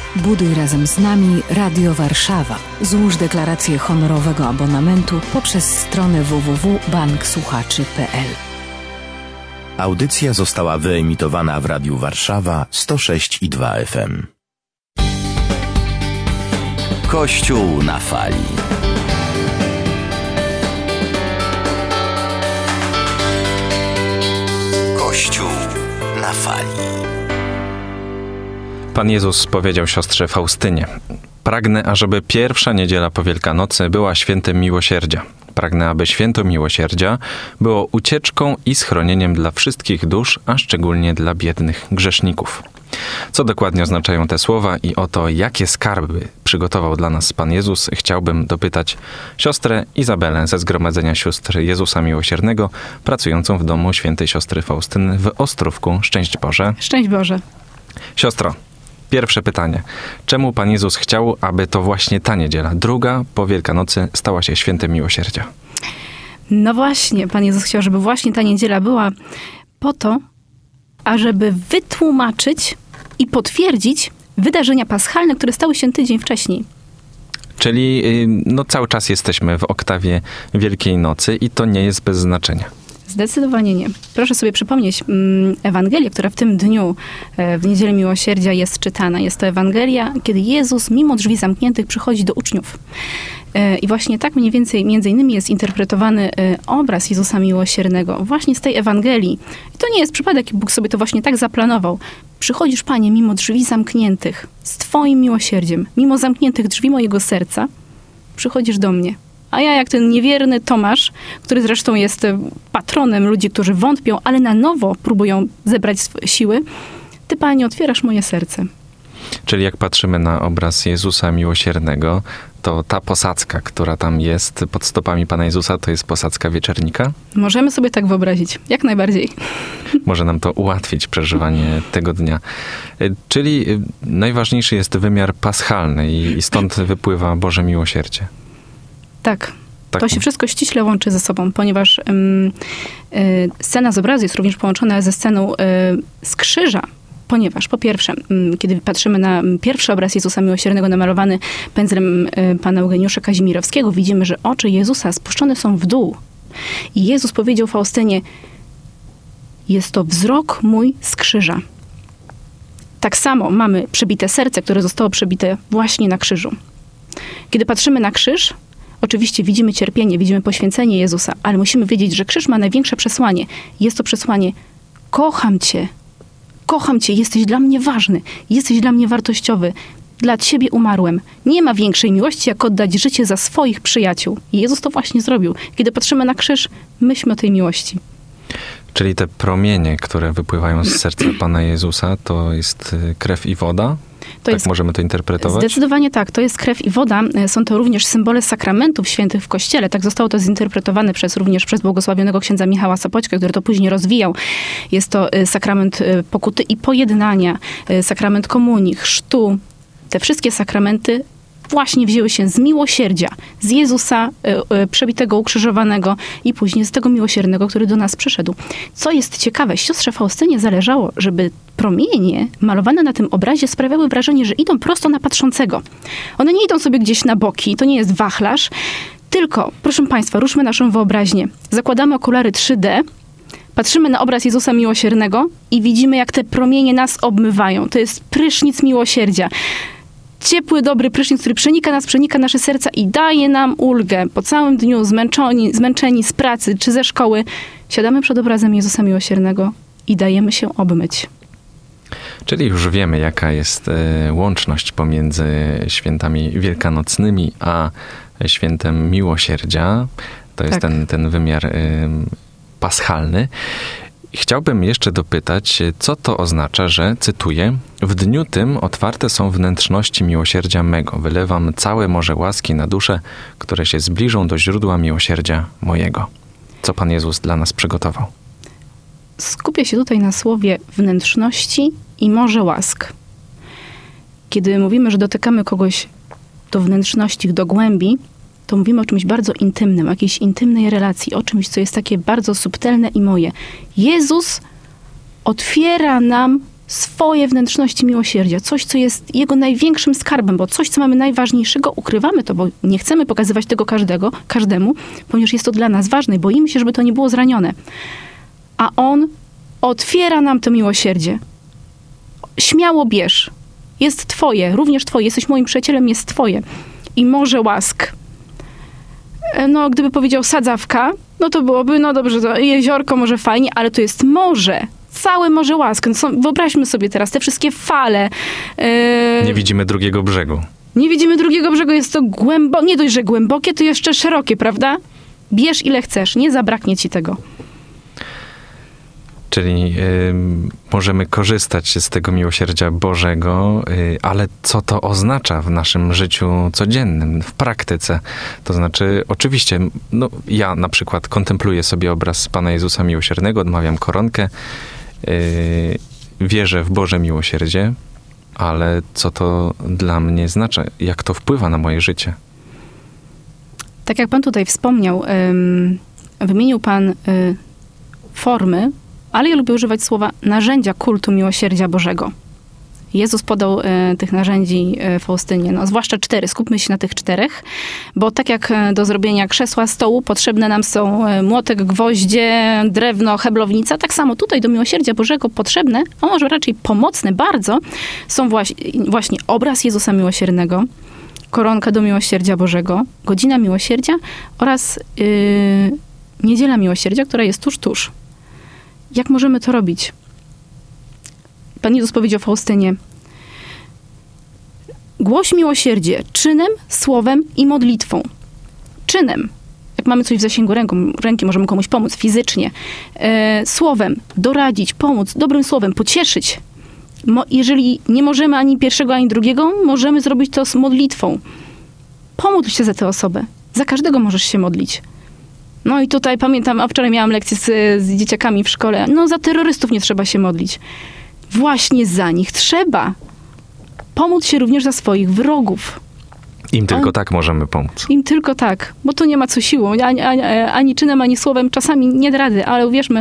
Buduj razem z nami Radio Warszawa. Złóż deklarację honorowego abonamentu poprzez stronę www.banksłuchaczy.pl. Audycja została wyemitowana w Radiu Warszawa 106,2 FM. Kościół na fali. Kościół na fali. Pan Jezus powiedział siostrze Faustynie: pragnę, ażeby pierwsza niedziela po Wielkanocy była świętem miłosierdzia. Pragnę, aby święto miłosierdzia było ucieczką i schronieniem dla wszystkich dusz, a szczególnie dla biednych grzeszników. Co dokładnie oznaczają te słowa i o to, jakie skarby przygotował dla nas Pan Jezus, chciałbym dopytać siostrę Izabelę ze Zgromadzenia Sióstr Jezusa Miłosiernego, pracującą w domu świętej siostry Faustyny w Ostrówku. Szczęść Boże. Szczęść Boże. Siostro, pierwsze pytanie. Czemu Pan Jezus chciał, aby to właśnie ta niedziela, druga po Wielkanocy, stała się świętem miłosierdzia? No właśnie, Pan Jezus chciał, żeby właśnie ta niedziela była po to, ażeby wytłumaczyć i potwierdzić wydarzenia paschalne, które stały się tydzień wcześniej. Czyli cały czas jesteśmy w oktawie Wielkiej Nocy i to nie jest bez znaczenia. Zdecydowanie nie. Proszę sobie przypomnieć Ewangelię, która w tym dniu, w Niedzielę Miłosierdzia jest czytana. Jest to Ewangelia, kiedy Jezus mimo drzwi zamkniętych przychodzi do uczniów. I właśnie tak mniej więcej, między innymi jest interpretowany obraz Jezusa Miłosiernego właśnie z tej Ewangelii. I to nie jest przypadek, Bóg sobie to właśnie tak zaplanował. Przychodzisz, Panie, mimo drzwi zamkniętych, z Twoim miłosierdziem, mimo zamkniętych drzwi mojego serca, przychodzisz do mnie. A ja, jak ten niewierny Tomasz, który zresztą jest patronem ludzi, którzy wątpią, ale na nowo próbują zebrać siły, Ty, Panie, otwierasz moje serce. Czyli jak patrzymy na obraz Jezusa Miłosiernego, to ta posadzka, która tam jest pod stopami Pana Jezusa, to jest posadzka wieczernika? Możemy sobie tak wyobrazić, jak najbardziej. Może nam to ułatwić przeżywanie tego dnia. Czyli najważniejszy jest wymiar paschalny i stąd wypływa Boże miłosierdzie. Tak. To się wszystko ściśle łączy ze sobą, ponieważ scena z obrazu jest również połączona ze sceną z krzyża. Ponieważ po pierwsze, kiedy patrzymy na pierwszy obraz Jezusa Miłosiernego namalowany pędzlem pana Eugeniusza Kazimierowskiego, widzimy, że oczy Jezusa spuszczone są w dół. I Jezus powiedział Faustynie: jest to wzrok mój z krzyża. Tak samo mamy przebite serce, które zostało przebite właśnie na krzyżu. Kiedy patrzymy na krzyż, oczywiście widzimy cierpienie, widzimy poświęcenie Jezusa, ale musimy wiedzieć, że krzyż ma największe przesłanie. Jest to przesłanie: kocham Cię. Kocham Cię, jesteś dla mnie ważny, jesteś dla mnie wartościowy. Dla Ciebie umarłem. Nie ma większej miłości, jak oddać życie za swoich przyjaciół. I Jezus to właśnie zrobił. Kiedy patrzymy na krzyż, myślmy o tej miłości. Czyli te promienie, które wypływają z serca Pana Jezusa, to jest krew i woda? Możemy to interpretować? Zdecydowanie tak. To jest krew i woda. Są to również symbole sakramentów świętych w Kościele. Tak zostało to zinterpretowane również przez błogosławionego księdza Michała Sopoćka, który to później rozwijał. Jest to sakrament pokuty i pojednania, sakrament komunii, chrztu. Te wszystkie sakramenty właśnie wzięły się z miłosierdzia, z Jezusa przebitego, ukrzyżowanego i później z tego miłosiernego, który do nas przyszedł. Co jest ciekawe, siostrze Faustynie zależało, żeby promienie malowane na tym obrazie sprawiały wrażenie, że idą prosto na patrzącego. One nie idą sobie gdzieś na boki, to nie jest wachlarz, tylko, proszę Państwa, ruszmy naszą wyobraźnię. Zakładamy okulary 3D, patrzymy na obraz Jezusa Miłosiernego i widzimy, jak te promienie nas obmywają. To jest prysznic miłosierdzia. Ciepły, dobry prysznic, który przenika nasze serca i daje nam ulgę. Po całym dniu zmęczeni z pracy czy ze szkoły, siadamy przed obrazem Jezusa Miłosiernego i dajemy się obmyć. Czyli już wiemy, jaka jest łączność pomiędzy świętami wielkanocnymi a świętem miłosierdzia. To jest ten wymiar paschalny. Chciałbym jeszcze dopytać, co to oznacza, że, cytuję, w dniu tym otwarte są wnętrzności miłosierdzia mego. Wylewam całe morze łaski na dusze, które się zbliżą do źródła miłosierdzia mojego. Co Pan Jezus dla nas przygotował? Skupię się tutaj na słowie wnętrzności i morze łask. Kiedy mówimy, że dotykamy kogoś do wnętrzności, do głębi, to mówimy o czymś bardzo intymnym, o jakiejś intymnej relacji, o czymś, co jest takie bardzo subtelne i moje. Jezus otwiera nam swoje wnętrzności miłosierdzia, coś, co jest jego największym skarbem, bo coś, co mamy najważniejszego, ukrywamy to, bo nie chcemy pokazywać tego każdemu, ponieważ jest to dla nas ważne i boimy się, żeby to nie było zranione. A on otwiera nam to miłosierdzie. Śmiało bierz. Jest twoje, również twoje. Jesteś moim przyjacielem, jest twoje. I morze łask. No, gdyby powiedział sadzawka, no to byłoby, no dobrze, to jeziorko może fajnie, ale to jest morze. Całe morze łask. No, wyobraźmy sobie teraz te wszystkie fale. Nie widzimy drugiego brzegu. Nie widzimy drugiego brzegu, jest to głębokie, nie dość, że głębokie, to jeszcze szerokie, prawda? Bierz ile chcesz, nie zabraknie ci tego. Czyli możemy korzystać z tego miłosierdzia Bożego, ale co to oznacza w naszym życiu codziennym, w praktyce? To znaczy, oczywiście, no, ja na przykład kontempluję sobie obraz Pana Jezusa Miłosiernego, odmawiam koronkę, wierzę w Boże miłosierdzie, ale co to dla mnie znaczy? Jak to wpływa na moje życie? Tak jak Pan tutaj wspomniał, wymienił Pan formy, ale ja lubię używać słowa narzędzia kultu miłosierdzia Bożego. Jezus podał tych narzędzi Faustynie, no, zwłaszcza 4. Skupmy się na tych 4, bo tak jak do zrobienia krzesła, stołu potrzebne nam są młotek, gwoździe, drewno, heblownica, tak samo tutaj do miłosierdzia Bożego potrzebne, a może raczej pomocne bardzo, są właśnie obraz Jezusa Miłosiernego, koronka do miłosierdzia Bożego, godzina miłosierdzia oraz niedziela miłosierdzia, która jest tuż. Jak możemy to robić? Pan Jezus powiedział Faustynie: głoś miłosierdzie czynem, słowem i modlitwą. Czynem. Jak mamy coś w zasięgu ręki, możemy komuś pomóc fizycznie. Słowem doradzić, pomóc, dobrym słowem, pocieszyć. Jeżeli nie możemy ani pierwszego, ani drugiego, możemy zrobić to z modlitwą. Pomódl się za tę osobę. Za każdego możesz się modlić. No i tutaj pamiętam, a wczoraj miałam lekcję z dzieciakami w szkole. No za terrorystów nie trzeba się modlić. Właśnie za nich trzeba. Pomóc się również za swoich wrogów. Im tylko tak możemy pomóc. Im tylko tak, bo to nie ma co siłą. Ani czynem, ani słowem. Czasami nie da rady, ale uwierzmy,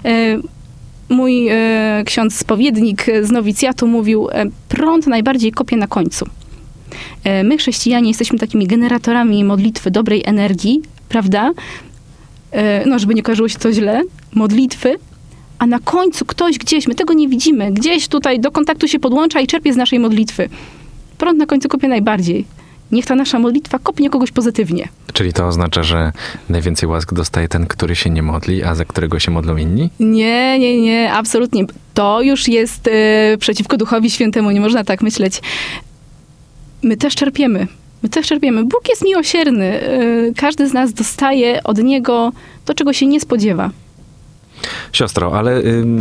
mój ksiądz spowiednik z nowicjatu mówił, prąd najbardziej kopie na końcu. My, chrześcijanie, jesteśmy takimi generatorami modlitwy, dobrej energii, prawda? No, żeby nie kojarzyło się to źle, modlitwy, a na końcu ktoś gdzieś, my tego nie widzimy, gdzieś tutaj do kontaktu się podłącza i czerpie z naszej modlitwy. Prąd na końcu kopie najbardziej. Niech ta nasza modlitwa kopnie kogoś pozytywnie. Czyli to oznacza, że najwięcej łask dostaje ten, który się nie modli, a za którego się modlą inni? Nie, absolutnie. To już jest przeciwko Duchowi Świętemu, nie można tak myśleć. My też czerpiemy. Bóg jest miłosierny. Każdy z nas dostaje od Niego to, czego się nie spodziewa. Siostro, ale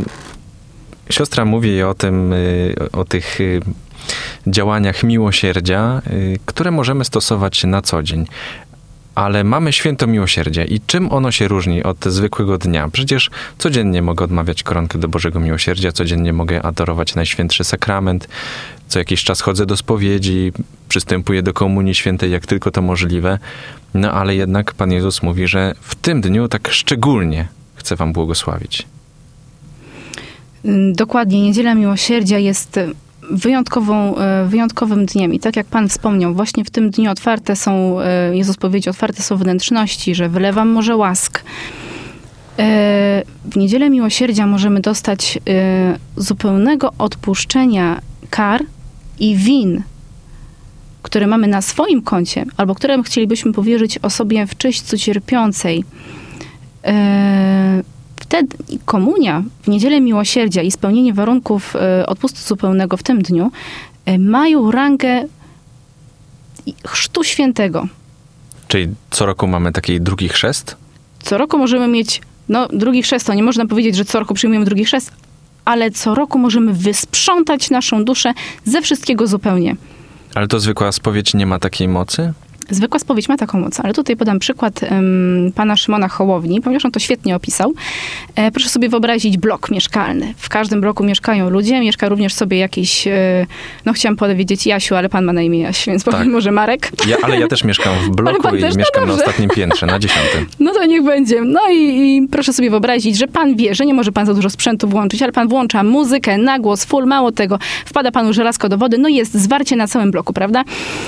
siostra mówi o tym, o tych działaniach miłosierdzia, które możemy stosować na co dzień. Ale mamy święto miłosierdzia i czym ono się różni od zwykłego dnia? Przecież codziennie mogę odmawiać koronkę do Bożego Miłosierdzia, codziennie mogę adorować Najświętszy Sakrament, co jakiś czas chodzę do spowiedzi, przystępuję do Komunii Świętej, jak tylko to możliwe. No ale jednak Pan Jezus mówi, że w tym dniu tak szczególnie chcę wam błogosławić. Dokładnie. Niedziela Miłosierdzia jest wyjątkowym dniem. I tak jak Pan wspomniał, właśnie w tym dniu otwarte są, Jezus powiedział, otwarte są wnętrzności, że wylewam morze łask. W Niedzielę Miłosierdzia możemy dostać zupełnego odpuszczenia kar i win, które mamy na swoim koncie, albo które chcielibyśmy powierzyć osobie w czyśćcu cierpiącej. Wtedy komunia w Niedzielę Miłosierdzia i spełnienie warunków odpustu zupełnego w tym dniu mają rangę chrztu świętego. Czyli co roku mamy taki drugi chrzest? Co roku możemy mieć, drugi chrzest, to nie można powiedzieć, że co roku przyjmujemy drugi chrzest, ale co roku możemy wysprzątać naszą duszę ze wszystkiego zupełnie. Ale to zwykła spowiedź nie ma takiej mocy? Zwykła spowiedź ma taką moc, ale tutaj podam przykład pana Szymona Hołowni, ponieważ on to świetnie opisał. Proszę sobie wyobrazić blok mieszkalny. W każdym bloku mieszkają ludzie, mieszka również sobie jakiś, chciałam powiedzieć Jasiu, ale pan ma na imię Jaś, więc powiem może Marek. Ale ja też mieszkam w bloku i mieszkam na ostatnim piętrze, na 10. No to niech będzie. No i proszę sobie wyobrazić, że pan wie, że nie może pan za dużo sprzętu włączyć, ale pan włącza muzykę na głos, full, mało tego, wpada panu żelazko do wody, jest zwarcie na całym bloku, prawda?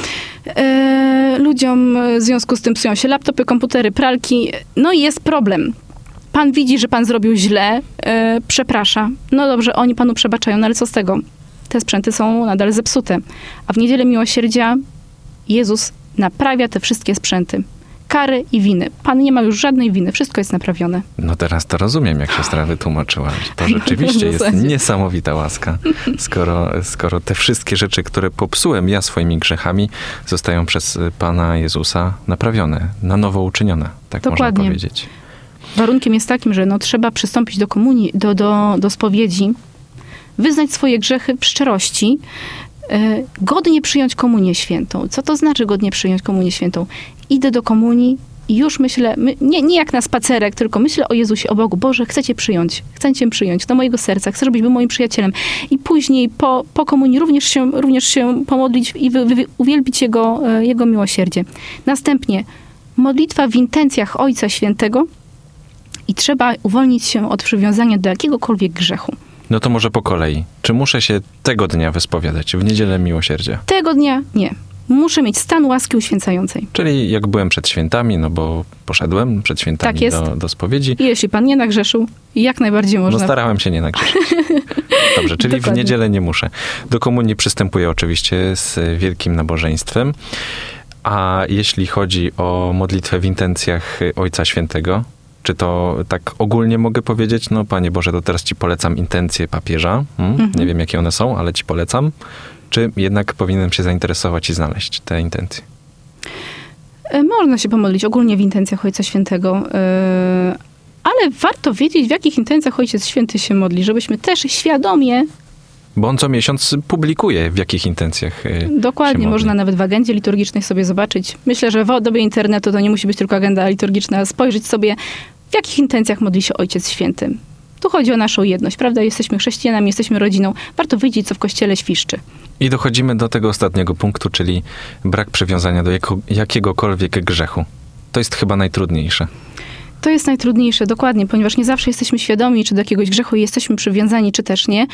Ludziom w związku z tym psują się laptopy, komputery, pralki. I jest problem. Pan widzi, że pan zrobił źle, przeprasza. No dobrze, oni panu przebaczają, ale co z tego? Te sprzęty są nadal zepsute. A w Niedzielę Miłosierdzia Jezus naprawia te wszystkie sprzęty. Kary i winy. Pan nie ma już żadnej winy. Wszystko jest naprawione. No teraz to rozumiem, jak siostra wytłumaczyła. To rzeczywiście jest niesamowita łaska, skoro te wszystkie rzeczy, które popsułem ja swoimi grzechami, zostają przez Pana Jezusa naprawione, na nowo uczynione. Tak Dokładnie. Można powiedzieć. Warunkiem jest takim, że trzeba przystąpić do komunii, do spowiedzi, wyznać swoje grzechy w szczerości, godnie przyjąć komunię świętą. Co to znaczy godnie przyjąć komunię świętą? Idę do komunii i już myślę, nie jak na spacerek, tylko myślę o Jezusie, o Bogu. Boże, chcę Cię przyjąć do mojego serca, chcę, żebyś był moim przyjacielem. I później po komunii również się pomodlić i uwielbić Jego miłosierdzie. Następnie modlitwa w intencjach Ojca Świętego i trzeba uwolnić się od przywiązania do jakiegokolwiek grzechu. No to może po kolei. Czy muszę się tego dnia wyspowiadać, w Niedzielę Miłosierdzia? Tego dnia nie. Muszę mieć stan łaski uświęcającej. Czyli jak byłem przed świętami, bo poszedłem przed świętami do spowiedzi. I jeśli pan nie nagrzeszył, jak najbardziej można. No starałem się nie nagrzeszyć. Dobrze, czyli Dokładnie. w Niedzielę nie muszę. Do komunii przystępuję oczywiście z wielkim nabożeństwem. A jeśli chodzi o modlitwę w intencjach Ojca Świętego, czy to tak ogólnie mogę powiedzieć? Panie Boże, to teraz Ci polecam intencje papieża. Nie wiem, jakie one są, ale Ci polecam. Czy jednak powinienem się zainteresować i znaleźć te intencje? Można się pomodlić ogólnie w intencjach Ojca Świętego, ale warto wiedzieć, w jakich intencjach Ojciec Święty się modli, żebyśmy też świadomie... Bo on co miesiąc publikuje, w jakich intencjach Dokładnie, się można modli. nawet w agendzie liturgicznej sobie zobaczyć. Myślę, że w dobie internetu to nie musi być tylko agenda liturgiczna, spojrzeć sobie, w jakich intencjach modli się Ojciec Święty. Tu chodzi o naszą jedność, prawda? Jesteśmy chrześcijanami, jesteśmy rodziną. Warto wiedzieć, co w Kościele świszczy. I dochodzimy do tego ostatniego punktu, czyli brak przywiązania do jakiegokolwiek grzechu. To jest chyba najtrudniejsze. To jest najtrudniejsze, dokładnie, ponieważ nie zawsze jesteśmy świadomi, czy do jakiegoś grzechu jesteśmy przywiązani, czy też nie.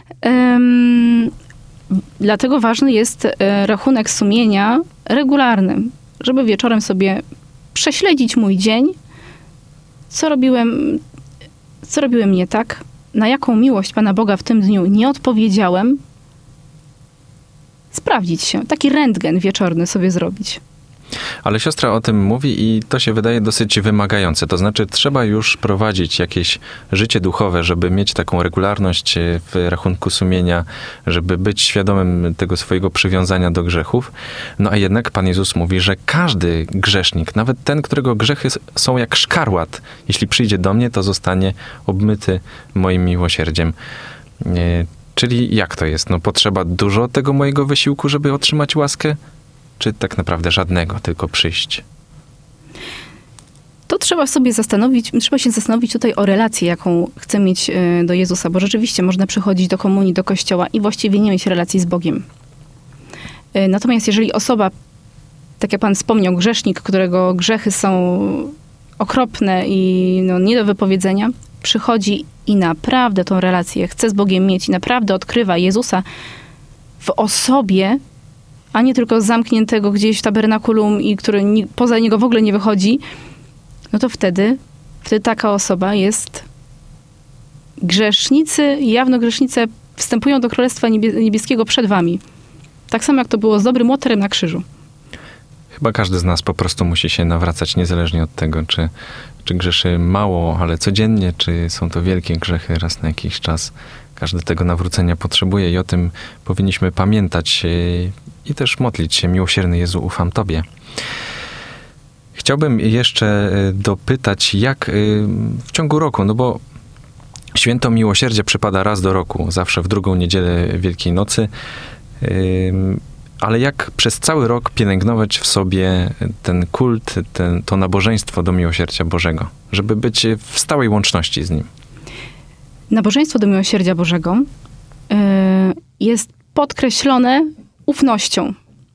Dlatego ważny jest rachunek sumienia regularny, żeby wieczorem sobie prześledzić mój dzień, co robiłem nie tak, na jaką miłość Pana Boga w tym dniu nie odpowiedziałem, sprawdzić się, taki rentgen wieczorny sobie zrobić. Ale siostra o tym mówi i to się wydaje dosyć wymagające. To znaczy trzeba już prowadzić jakieś życie duchowe, żeby mieć taką regularność w rachunku sumienia, żeby być świadomym tego swojego przywiązania do grzechów. No a jednak Pan Jezus mówi, że każdy grzesznik, nawet ten, którego grzechy są jak szkarłat, jeśli przyjdzie do mnie, to zostanie obmyty moim miłosierdziem. Czyli jak to jest? Potrzeba dużo tego mojego wysiłku, żeby otrzymać łaskę? Czy tak naprawdę żadnego, tylko przyjść? To trzeba się zastanowić tutaj o relacji, jaką chcę mieć do Jezusa, bo rzeczywiście można przychodzić do komunii, do kościoła i właściwie nie mieć relacji z Bogiem. Natomiast jeżeli osoba, tak jak Pan wspomniał, grzesznik, którego grzechy są okropne i nie do wypowiedzenia, przychodzi i naprawdę tą relację chce z Bogiem mieć i naprawdę odkrywa Jezusa w osobie, a nie tylko zamkniętego gdzieś w tabernakulum i który poza niego w ogóle nie wychodzi, no to wtedy taka osoba jest jawno grzesznicy wstępują do Królestwa Niebieskiego przed wami. Tak samo jak to było z dobrym łotrem na krzyżu. Chyba każdy z nas po prostu musi się nawracać, niezależnie od tego, czy grzeszy mało, ale codziennie, czy są to wielkie grzechy raz na jakiś czas. Każdy tego nawrócenia potrzebuje i o tym powinniśmy pamiętać i też modlić się. Miłosierny Jezu, ufam Tobie. Chciałbym jeszcze dopytać, jak w ciągu roku, bo Święto Miłosierdzia przypada raz do roku, zawsze w drugą niedzielę Wielkiej Nocy. Ale jak przez cały rok pielęgnować w sobie ten kult, to nabożeństwo do miłosierdzia Bożego, żeby być w stałej łączności z Nim? Nabożeństwo do miłosierdzia Bożego jest podkreślone ufnością.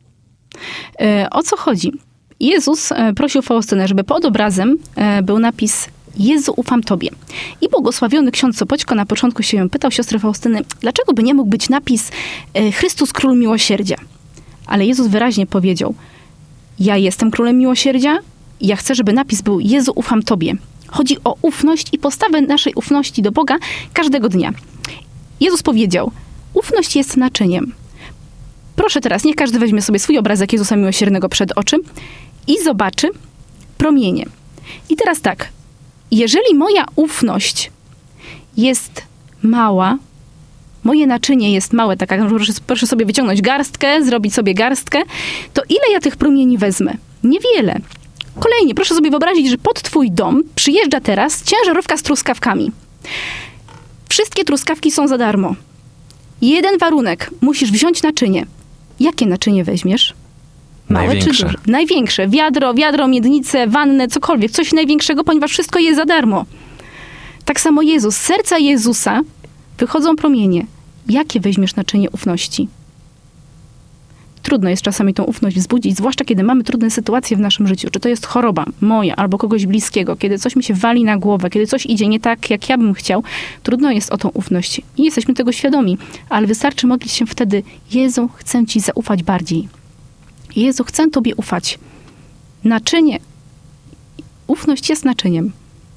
O co chodzi? Jezus prosił Faustynę, żeby pod obrazem był napis Jezu, ufam Tobie. I błogosławiony ksiądz Sopoćko na początku się pytał siostrę Faustyny, dlaczego by nie mógł być napis Chrystus Król Miłosierdzia? Ale Jezus wyraźnie powiedział, ja jestem Królem Miłosierdzia i ja chcę, żeby napis był Jezu, ufam Tobie. Chodzi o ufność i postawę naszej ufności do Boga każdego dnia. Jezus powiedział, ufność jest naczyniem. Proszę teraz, niech każdy weźmie sobie swój obrazek Jezusa Miłosiernego przed oczy i zobaczy promienie. I teraz tak, jeżeli moja ufność jest mała, moje naczynie jest małe, tak jak proszę sobie wyciągnąć garstkę, zrobić sobie garstkę, to ile ja tych promieni wezmę? Niewiele. Kolejnie, proszę sobie wyobrazić, że pod twój dom przyjeżdża teraz ciężarówka z truskawkami. Wszystkie truskawki są za darmo. Jeden warunek, musisz wziąć naczynie. Jakie naczynie weźmiesz? Małe Największe. czy duże? Największe. Wiadro, miednicę, wannę, cokolwiek. Coś największego, ponieważ wszystko jest za darmo. Tak samo Jezus. Z serca Jezusa wychodzą promienie. Jakie weźmiesz naczynie ufności? Trudno jest czasami tą ufność wzbudzić, zwłaszcza kiedy mamy trudne sytuacje w naszym życiu. Czy to jest choroba moja albo kogoś bliskiego, kiedy coś mi się wali na głowę, kiedy coś idzie nie tak, jak ja bym chciał, trudno jest o tą ufność. I jesteśmy tego świadomi, ale wystarczy modlić się wtedy, Jezu, chcę Ci zaufać bardziej. Jezu, chcę Tobie ufać. Naczynie. Ufność jest naczyniem.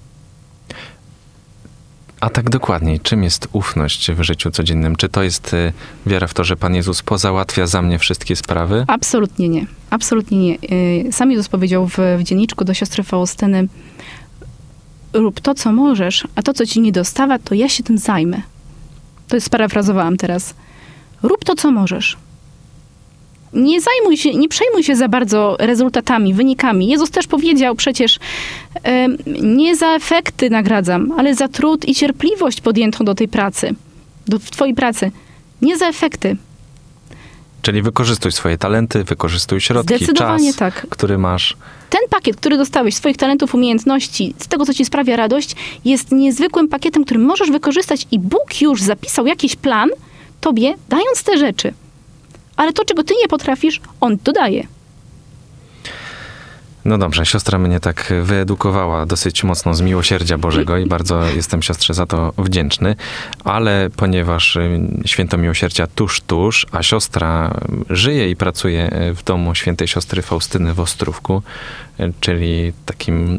A tak dokładniej, czym jest ufność w życiu codziennym? Czy to jest wiara w to, że Pan Jezus pozałatwia za mnie wszystkie sprawy? Absolutnie nie. Absolutnie nie. Sam Jezus powiedział w dzienniczku do siostry Faustyny, rób to, co możesz, a to, co ci nie dostawa, to ja się tym zajmę. To sparafrazowałam teraz. Rób to, co możesz. Nie przejmuj się za bardzo rezultatami, wynikami. Jezus też powiedział przecież, nie za efekty nagradzam, ale za trud i cierpliwość podjętą do tej pracy, w twojej pracy. Nie za efekty. Czyli wykorzystuj swoje talenty, wykorzystuj środki, czas, tak. który masz. Ten pakiet, który dostałeś, swoich talentów, umiejętności, z tego, co ci sprawia radość, jest niezwykłym pakietem, który możesz wykorzystać i Bóg już zapisał jakiś plan tobie, dając te rzeczy. Ale to, czego ty nie potrafisz, On dodaje. No dobrze, siostra mnie tak wyedukowała dosyć mocno z miłosierdzia Bożego i bardzo jestem siostrze za to wdzięczny, ale ponieważ święto miłosierdzia tuż, a siostra żyje i pracuje w domu świętej siostry Faustyny w Ostrówku, czyli takim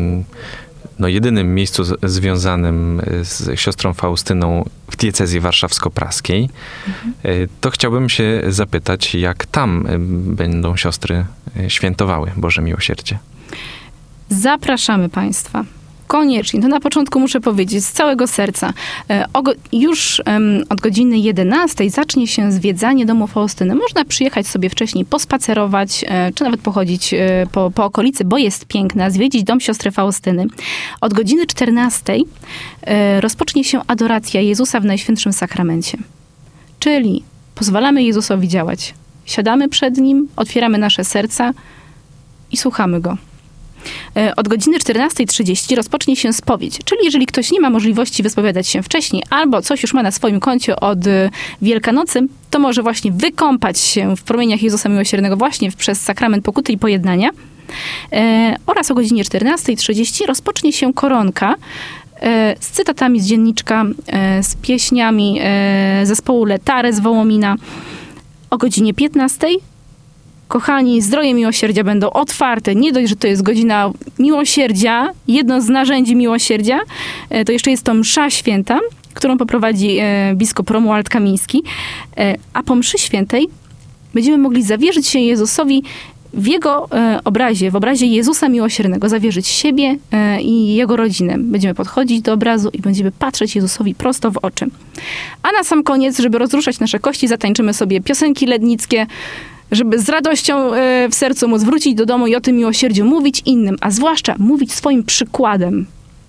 jedynym miejscu związanym z siostrą Faustyną w diecezji warszawsko-praskiej, to chciałbym się zapytać, jak tam będą siostry świętowały Boże Miłosierdzie. Zapraszamy Państwa. Koniecznie. To na początku muszę powiedzieć z całego serca. Już od godziny 11 zacznie się zwiedzanie domu Faustyny. Można przyjechać sobie wcześniej, pospacerować, czy nawet pochodzić po okolicy, bo jest piękna, zwiedzić dom siostry Faustyny. Od godziny 14 rozpocznie się adoracja Jezusa w Najświętszym Sakramencie. Czyli pozwalamy Jezusowi działać. Siadamy przed Nim, otwieramy nasze serca i słuchamy Go. Od godziny 14:30 rozpocznie się spowiedź, czyli jeżeli ktoś nie ma możliwości wyspowiadać się wcześniej albo coś już ma na swoim koncie od Wielkanocy, to może właśnie wykąpać się w promieniach Jezusa Miłosiernego właśnie przez sakrament pokuty i pojednania. Oraz o godzinie 14:30 rozpocznie się koronka z cytatami z dzienniczka, z pieśniami zespołu Letare z Wołomina. O godzinie 15:00 kochani, zdroje miłosierdzia będą otwarte. Nie dość, że to jest godzina miłosierdzia, jedno z narzędzi miłosierdzia, to jeszcze jest to msza święta, którą poprowadzi biskup Romuald Kamiński. A po mszy świętej będziemy mogli zawierzyć się Jezusowi w Jego obrazie, w obrazie Jezusa Miłosiernego, zawierzyć siebie i Jego rodzinę. Będziemy podchodzić do obrazu i będziemy patrzeć Jezusowi prosto w oczy. A na sam koniec, żeby rozruszać nasze kości, zatańczymy sobie piosenki lednickie, żeby z radością w sercu móc wrócić do domu i o tym miłosierdziu mówić innym, a zwłaszcza mówić swoim przykładem.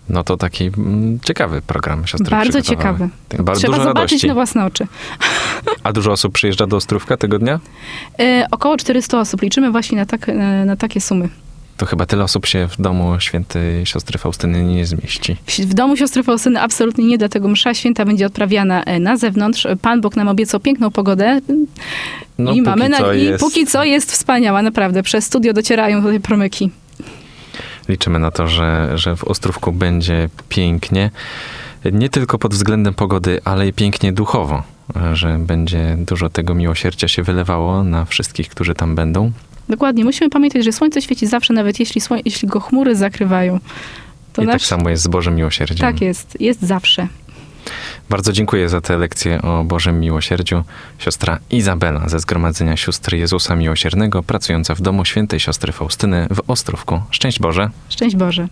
No to taki ciekawy program siostry Bardzo przygotowały. ciekawy. Bardzo Trzeba dużo zobaczyć radości. na własne oczy. A dużo osób przyjeżdża do Ostrówka tego dnia? Około 400 osób. Liczymy właśnie na takie sumy. To chyba tyle osób się w domu świętej siostry Faustyny nie zmieści. W domu siostry Faustyny absolutnie nie, dlatego msza święta będzie odprawiana na zewnątrz. Pan Bóg nam obiecał piękną pogodę No, i póki co jest wspaniała, naprawdę. Przez studio docierają tutaj promyki. Liczymy na to, że w Ostrówku będzie pięknie. Nie tylko pod względem pogody, ale i pięknie duchowo. Że będzie dużo tego miłosierdzia się wylewało na wszystkich, którzy tam będą. Dokładnie. Musimy pamiętać, że słońce świeci zawsze, nawet jeśli go chmury zakrywają. To I tak samo jest z Bożym Miłosierdziem. Tak jest. Jest zawsze. Bardzo dziękuję za tę lekcję o Bożym Miłosierdziu. Siostra Izabela ze Zgromadzenia Sióstr Jezusa Miłosiernego, pracująca w domu świętej siostry Faustyny w Ostrówku. Szczęść Boże. Szczęść Boże.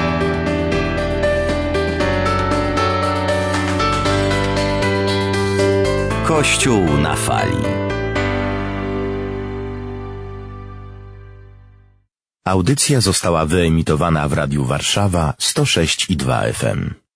Kościół na fali. Audycja została wyemitowana w Radiu Warszawa 106,2 FM.